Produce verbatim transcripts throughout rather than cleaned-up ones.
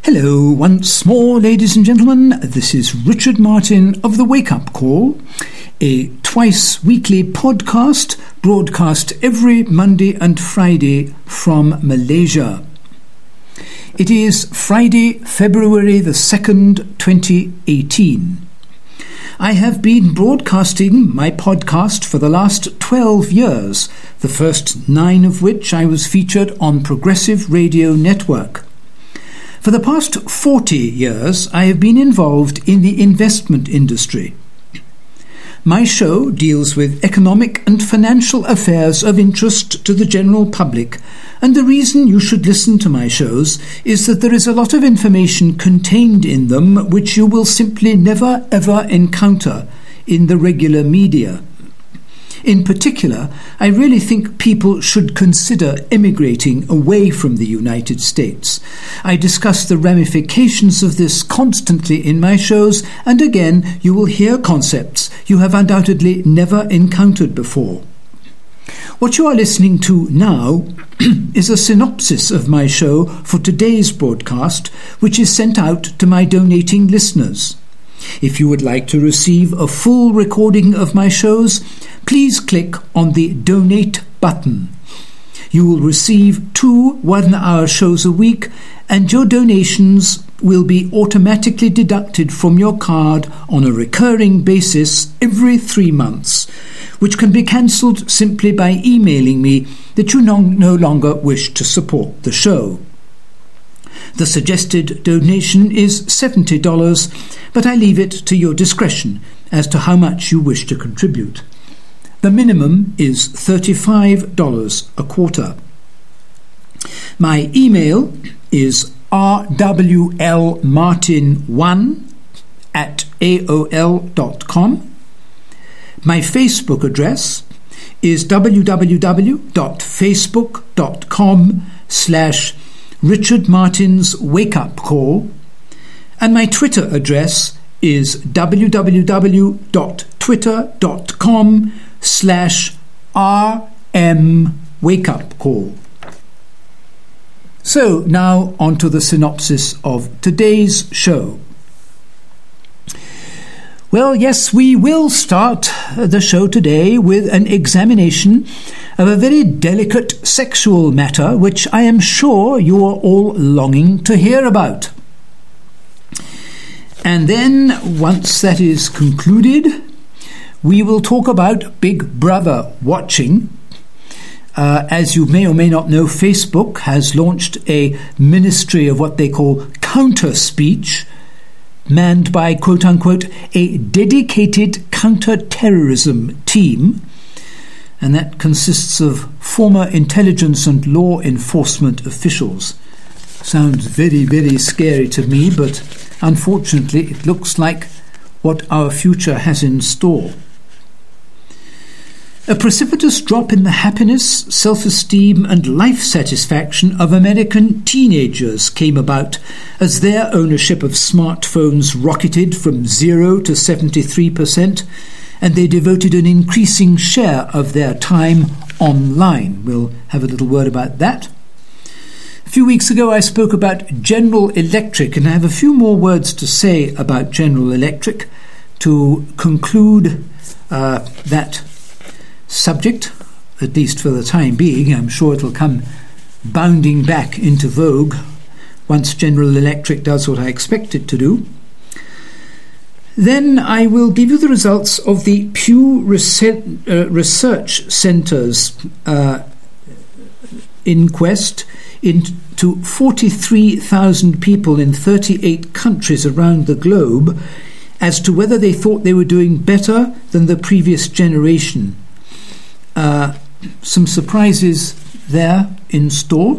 Hello once more, ladies and gentlemen. This is Richard Martin of The Wake Up Call, a twice-weekly podcast broadcast every Monday and Friday from Malaysia. It is Friday, February the second, twenty eighteen. I have been broadcasting my podcast for the last twelve years, the first nine of which I was featured on Progressive Radio Network. For the past forty years, I have been involved in the investment industry. My show deals with economic and financial affairs of interest to the general public, and the reason you should listen to my shows is that there is a lot of information contained in them which you will simply never ever encounter in the regular media. In particular, I really think people should consider emigrating away from the United States. I discuss the ramifications of this constantly in my shows, and again, you will hear concepts you have undoubtedly never encountered before. What you are listening to now is a synopsis of my show for today's broadcast, which is sent out to my donating listeners. If you would like to receive a full recording of my shows, please click on the Donate button. You will receive two one-hour shows a week, and your donations will be automatically deducted from your card on a recurring basis every three months, which can be cancelled simply by emailing me that you no, no longer wish to support the show. The suggested donation is seventy dollars, but I leave it to your discretion as to how much you wish to contribute. The minimum is thirty-five dollars a quarter. My email is r w l martin one at a o l dot com. My Facebook address is w w w dot facebook dot com slash Richard Martin's Wake Up Call, and my Twitter address is w w w dot twitter dot com slash r m wake up call. So now on to the synopsis of today's show. Well, yes, we will start the show today with an examination of a very delicate sexual matter which I am sure you are all longing to hear about. And then, once that is concluded, we will talk about Big Brother watching. Uh, as you may or may not know, Facebook has launched a ministry of what they call counter-speech, manned by, quote-unquote, a dedicated counter-terrorism team, and that consists of former intelligence and law enforcement officials. Sounds very, very scary to me, but unfortunately it looks like what our future has in store. A precipitous drop in the happiness, self-esteem and life satisfaction of American teenagers came about as their ownership of smartphones rocketed from zero to seventy-three percent, and they devoted an increasing share of their time online. We'll have a little word about that. A few weeks ago I spoke about General Electric, and I have a few more words to say about General Electric to conclude uh, that subject, at least for the time being. I'm sure it'll come bounding back into vogue once General Electric does what I expect it to do. Then I will give you the results of the Pew Research Centre's uh, inquest into forty-three thousand people in thirty-eight countries around the globe as to whether they thought they were doing better than the previous generation. Uh, some surprises there in store.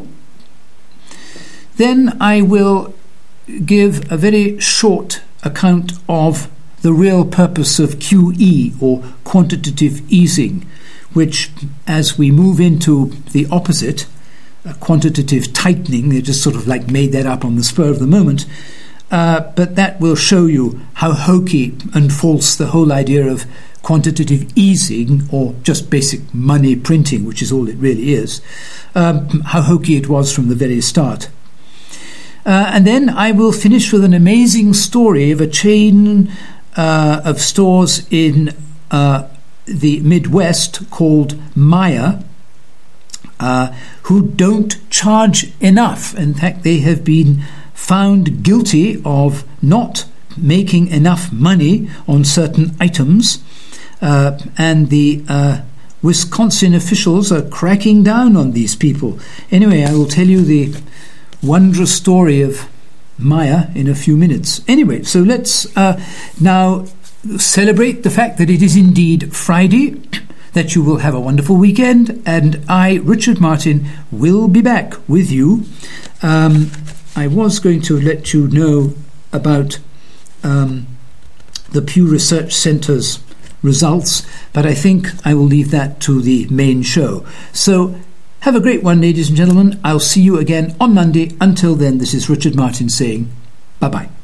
Then I will give a very short account of the real purpose of Q E, or quantitative easing, which, as we move into the opposite, uh, quantitative tightening, they just sort of like made that up on the spur of the moment, uh, but that will show you how hokey and false the whole idea of quantitative easing, or just basic money printing, which is all it really is, um, how hokey it was from the very start. Uh, and then I will finish with an amazing story of a chain uh, of stores in uh, the Midwest called Meijer, uh, who don't charge enough. In fact, they have been found guilty of not making enough money on certain items, uh, and the uh, Wisconsin officials are cracking down on these people. Anyway, I will tell you the wondrous story of Meijer in a few minutes. Anyway, so let's uh, now celebrate the fact that it is indeed Friday, that you will have a wonderful weekend, and I, Richard Martin, will be back with you. Um, I was going to let you know about um, the Pew Research Centre's results, but I think I will leave that to the main show. So have a great one, ladies and gentlemen. I'll see you again on Monday. Until then, this is Richard Martin saying bye-bye.